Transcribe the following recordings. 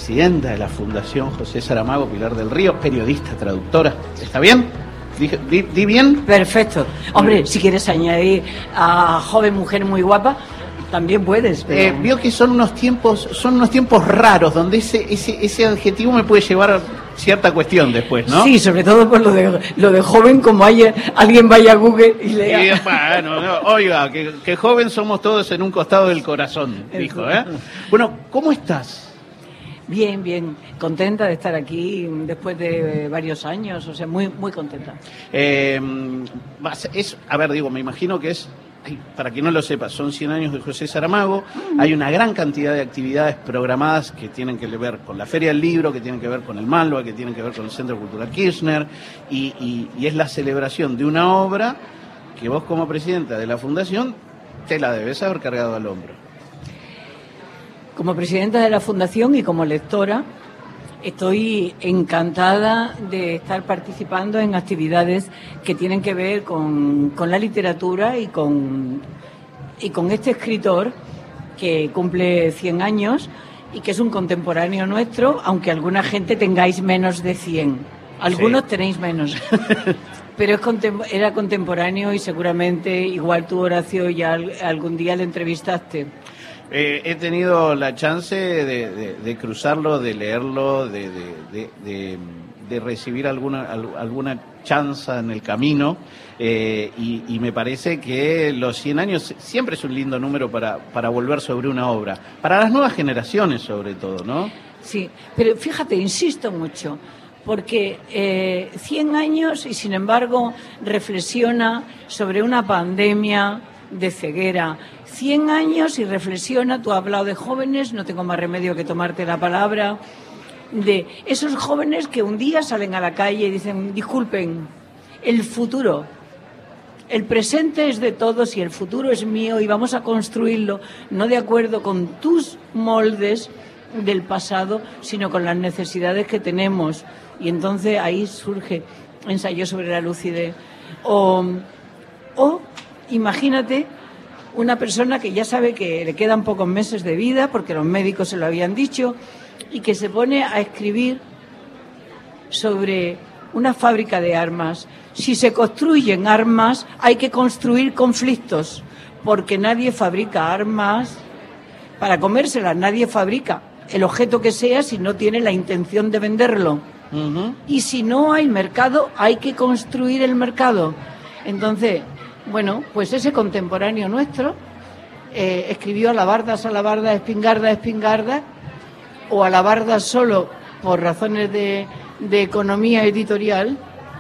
presidenta de la Fundación José Saramago, Pilar del Río, periodista, traductora. ¿Está bien? ¿Di bien? Perfecto. Hombre, si quieres añadir a joven mujer muy guapa, también puedes. Pero... veo que son unos tiempos raros, donde ese adjetivo me puede llevar a cierta cuestión después, ¿no? Sí, sobre todo por lo de joven, como alguien vaya a Google y lea. Sí, bueno, no, oiga, que joven somos todos en un costado del corazón, dijo, ¿eh? Bueno, ¿cómo estás? Bien, bien, contenta de estar aquí después de varios años, o sea, muy, muy contenta. Me imagino que es, para quien no lo sepa, son 100 años de José Saramago, hay una gran cantidad de actividades programadas que tienen que ver con la Feria del Libro, que tienen que ver con el Malva, que tienen que ver con el Centro Cultural Kirchner, y es la celebración de una obra que vos como presidenta de la Fundación te la debes haber cargado al hombro. Como presidenta de la Fundación y como lectora, estoy encantada de estar participando en actividades que tienen que ver con la literatura y con este escritor que cumple 100 años y que es un contemporáneo nuestro, aunque alguna gente tengáis menos de 100. Algunos sí. Tenéis menos. Pero era contemporáneo y seguramente, igual tú, Horacio, ya algún día le entrevistaste. He tenido la chance de cruzarlo, de leerlo, de recibir alguna chanza en el camino, y me parece que los 100 años siempre es un lindo número para volver sobre una obra, para las nuevas generaciones sobre todo, ¿no? Sí, pero fíjate, insisto mucho, porque 100 años y sin embargo reflexiona sobre una pandemia de ceguera. 100 años y reflexiona, tú has hablado de jóvenes, no tengo más remedio que tomarte la palabra, de esos jóvenes que un día salen a la calle y dicen, disculpen, el futuro, el presente es de todos y el futuro es mío y vamos a construirlo, no de acuerdo con tus moldes del pasado, sino con las necesidades que tenemos. Y entonces ahí surge ensayo sobre la lucidez. O imagínate una persona que ya sabe que le quedan pocos meses de vida, porque los médicos se lo habían dicho, y que se pone a escribir sobre una fábrica de armas. Si se construyen armas, hay que construir conflictos, porque nadie fabrica armas para comérselas, nadie fabrica el objeto que sea si no tiene la intención de venderlo. Uh-huh. Y si no hay mercado, hay que construir el mercado. Entonces, bueno, pues ese contemporáneo nuestro escribió alabardas, alabardas, espingardas, espingardas, o alabardas solo por razones de economía editorial,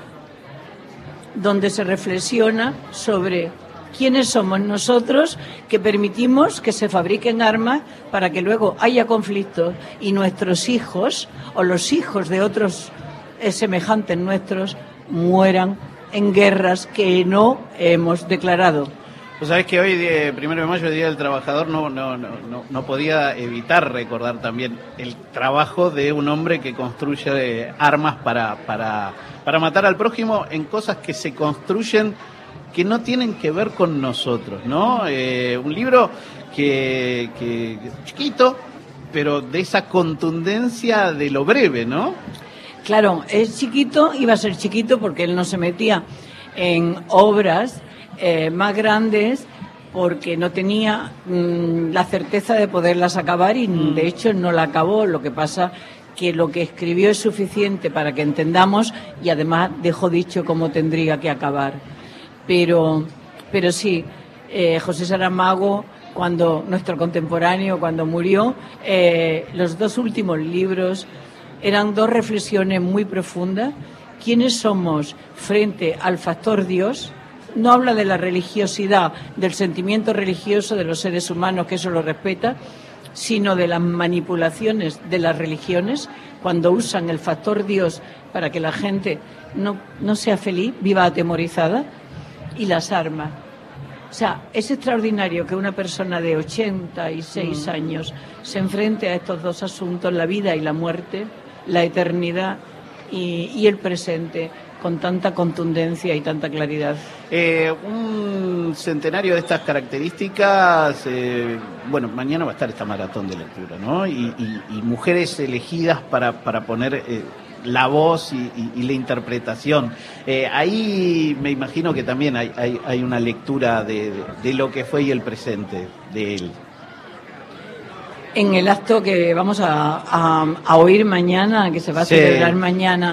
donde se reflexiona sobre quiénes somos nosotros que permitimos que se fabriquen armas para que luego haya conflictos y nuestros hijos o los hijos de otros semejantes nuestros mueran en guerras que no hemos declarado. Pues sabés que hoy, 1 de mayo, Día del Trabajador, no podía evitar recordar también el trabajo de un hombre que construye armas para matar al prójimo en cosas que se construyen que no tienen que ver con nosotros, ¿no? Un libro que chiquito, pero de esa contundencia de lo breve, ¿no? Claro, es chiquito, iba a ser chiquito porque él no se metía en obras más grandes porque no tenía la certeza de poderlas acabar y de hecho no la acabó. Lo que pasa que lo que escribió es suficiente para que entendamos y además dejó dicho cómo tendría que acabar. Pero sí, José Saramago, nuestro contemporáneo, cuando murió, los 2 últimos libros eran 2 reflexiones muy profundas. ¿Quiénes somos frente al factor Dios? No habla de la religiosidad, del sentimiento religioso de los seres humanos, que eso lo respeta, sino de las manipulaciones de las religiones, cuando usan el factor Dios para que la gente no sea feliz, viva atemorizada, y las armas. O sea, es extraordinario que una persona de 86 años se enfrente a estos 2 asuntos, la vida y la muerte, la eternidad y el presente, con tanta contundencia y tanta claridad. Un centenario de estas características, bueno, mañana va a estar esta maratón de lectura, ¿no? Y mujeres elegidas para poner la voz y la interpretación. Ahí me imagino que también hay una lectura de lo que fue y el presente de él. En el acto que vamos a oír mañana, que se va a celebrar mañana,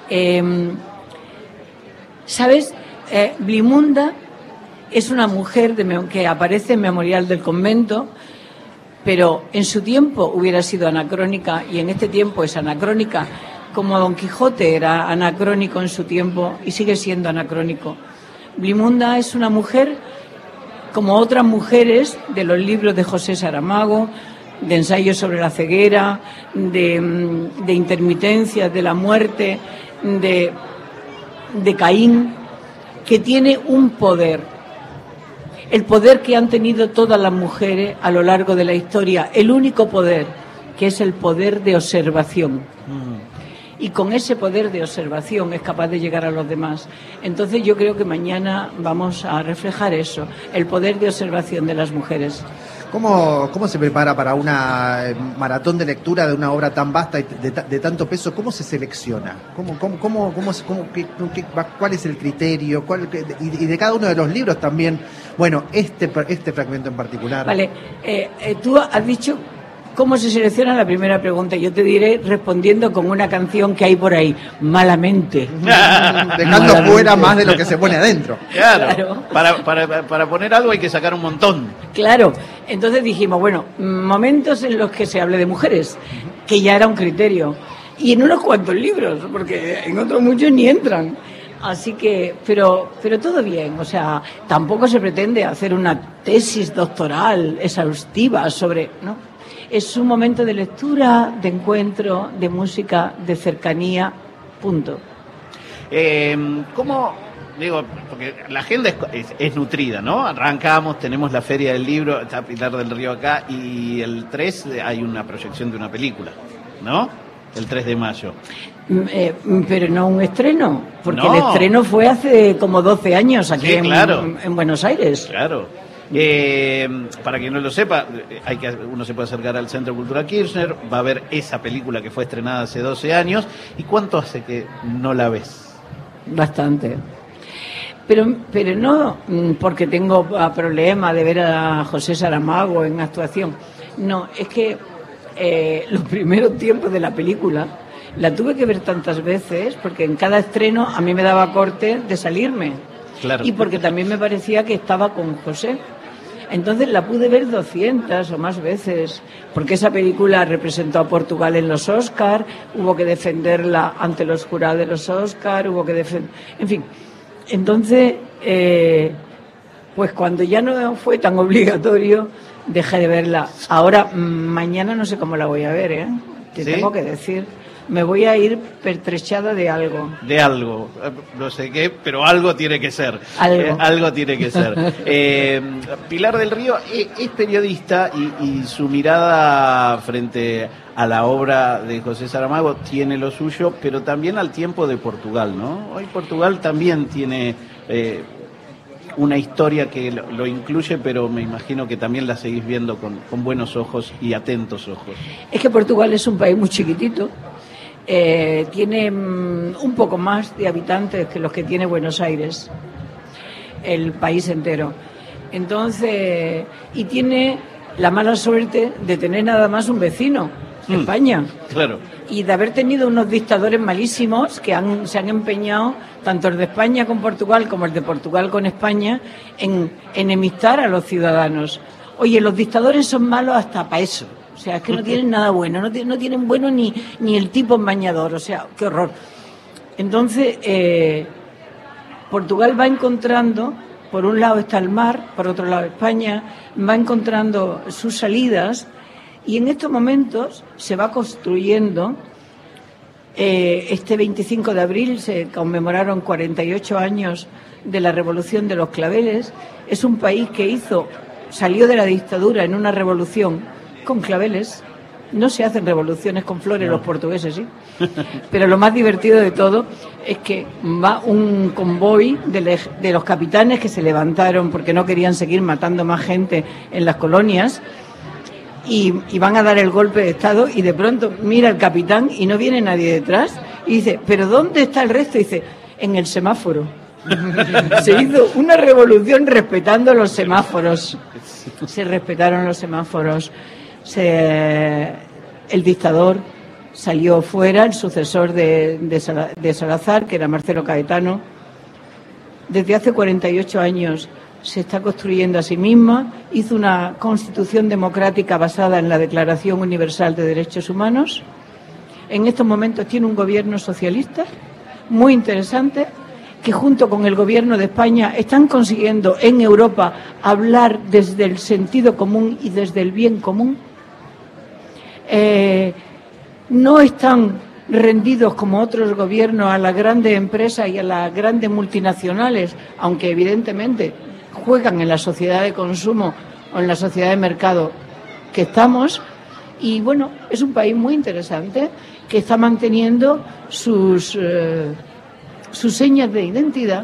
¿sabes? Blimunda es una mujer que aparece en Memorial del Convento, pero en su tiempo hubiera sido anacrónica y en este tiempo es anacrónica, como Don Quijote era anacrónico en su tiempo y sigue siendo anacrónico. Blimunda es una mujer como otras mujeres de los libros de José Saramago, de ensayos sobre la ceguera, de intermitencias, de la muerte, de Caín, que tiene un poder, el poder que han tenido todas las mujeres a lo largo de la historia, el único poder, que es el poder de observación. Y con ese poder de observación es capaz de llegar a los demás. Entonces yo creo que mañana vamos a reflejar eso, el poder de observación de las mujeres. ¿Cómo se prepara para una maratón de lectura de una obra tan vasta y de tanto peso? ¿Cómo se selecciona? ¿Cuál es el criterio? Y de cada uno de los libros también. Bueno, este fragmento en particular. Vale, tú has dicho cómo se selecciona la primera pregunta. Yo te diré respondiendo con una canción que hay por ahí, Malamente. Dejando fuera más de lo que se pone adentro. Claro. Para poner algo hay que sacar un montón. Claro. Entonces dijimos, bueno, momentos en los que se hable de mujeres, que ya era un criterio. Y en unos cuantos libros, porque en otros muchos ni entran. Así que, pero todo bien, o sea, tampoco se pretende hacer una tesis doctoral exhaustiva sobre, ¿no? Es un momento de lectura, de encuentro, de música, de cercanía, punto. ¿Cómo? Digo, porque la agenda es nutrida, ¿no? Arrancamos, tenemos la Feria del Libro, está Pilar del Río acá, y el 3 hay una proyección de una película, ¿no? El 3 de mayo. Pero no un estreno, porque no. El estreno fue hace como 12 años aquí en Buenos Aires. Claro. Para quien no lo sepa, uno se puede acercar al Centro Cultural Kirchner, va a ver esa película que fue estrenada hace 12 años. ¿Y cuánto hace que no la ves? Bastante. Pero no porque tengo problema de ver a José Saramago en actuación. No, es que los primeros tiempos de la película la tuve que ver tantas veces porque en cada estreno a mí me daba corte de salirme. Claro. Y porque también me parecía que estaba con José. Entonces la pude ver 200 o más veces, porque esa película representó a Portugal en los Oscar, hubo que defenderla ante los jurados de los Oscar, en fin. Entonces, pues cuando ya no fue tan obligatorio, dejé de verla. Ahora, mañana no sé cómo la voy a ver, Te tengo que decir. Me voy a ir pertrechada de algo. De algo, no sé qué, pero algo tiene que ser. Algo tiene que ser. Pilar del Río es periodista y su mirada frente a la obra de José Saramago tiene lo suyo, pero también al tiempo de Portugal, ¿no? Hoy Portugal también tiene una historia que lo incluye, pero me imagino que también la seguís viendo con buenos ojos y atentos ojos. Es que Portugal es un país muy chiquitito. Tiene un poco más de habitantes que los que tiene Buenos Aires, el país entero. Entonces, y tiene la mala suerte de tener nada más un vecino, España. Claro. Y de haber tenido unos dictadores malísimos que se han empeñado, tanto el de España con Portugal como el de Portugal con España, en enemistar a los ciudadanos. Oye, los dictadores son malos hasta para eso. O sea, es que no tienen nada bueno, no tienen bueno ni el tipo embañador, o sea, qué horror. Entonces, Portugal va encontrando, por un lado está el mar, por otro lado España, va encontrando sus salidas y en estos momentos se va construyendo, este 25 de abril se conmemoraron 48 años de la Revolución de los Claveles. Es un país que salió de la dictadura en una revolución con claveles, No se hacen revoluciones con flores, los portugueses sí. Pero lo más divertido de todo es que va un convoy de los capitanes que se levantaron porque no querían seguir matando más gente en las colonias y van a dar el golpe de Estado, y de pronto mira el capitán y no viene nadie detrás y dice, ¿pero dónde está el resto? Y dice, en el semáforo. Se hizo una revolución respetando los semáforos. Se respetaron los semáforos. El dictador salió fuera, el sucesor de Salazar, que era Marcelo Caetano. Desde hace 48 años se está construyendo a sí misma, hizo una constitución democrática basada en la Declaración Universal de Derechos Humanos. En estos momentos tiene un gobierno socialista muy interesante, que junto con el gobierno de España están consiguiendo en Europa hablar desde el sentido común y desde el bien común. No están rendidos como otros gobiernos a las grandes empresas y a las grandes multinacionales, aunque evidentemente juegan en la sociedad de consumo o en la sociedad de mercado que estamos. Y bueno, es un país muy interesante que está manteniendo sus señas de identidad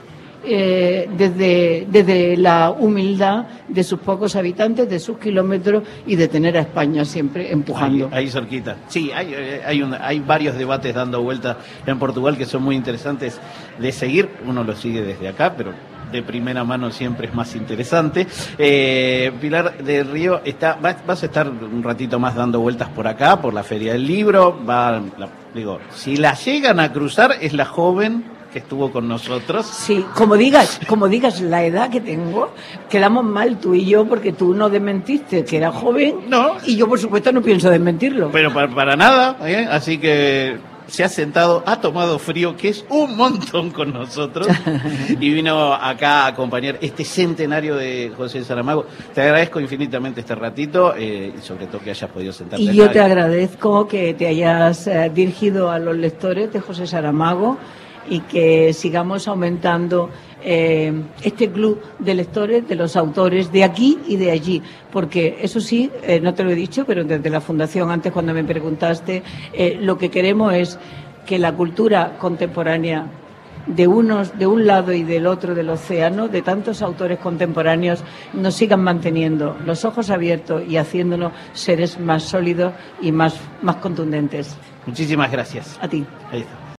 desde la humildad de sus pocos habitantes, de sus kilómetros y de tener a España siempre empujando. Ahí cerquita. Sí, hay varios debates dando vueltas en Portugal que son muy interesantes de seguir. Uno lo sigue desde acá, pero de primera mano siempre es más interesante. Pilar del Río, vas a estar un ratito más dando vueltas por acá, por la Feria del Libro. Si la llegan a cruzar, es la joven que estuvo con nosotros. Sí, como digas la edad que tengo, quedamos mal tú y yo, porque tú no desmentiste que era joven, no, y yo por supuesto no pienso desmentirlo. Pero para nada, así que se ha sentado, ha tomado frío, que es un montón con nosotros, y vino acá a acompañar este centenario de José Saramago. Te agradezco infinitamente este ratito, y sobre todo que hayas podido sentarte. Y yo te agradezco que te hayas dirigido a los lectores de José Saramago, y que sigamos aumentando este club de lectores, de los autores de aquí y de allí, porque eso sí, no te lo he dicho, pero desde la Fundación, antes cuando me preguntaste, lo que queremos es que la cultura contemporánea de un lado y del otro del océano, de tantos autores contemporáneos, nos sigan manteniendo los ojos abiertos y haciéndonos seres más sólidos y más contundentes. Muchísimas gracias. A ti. Ahí está.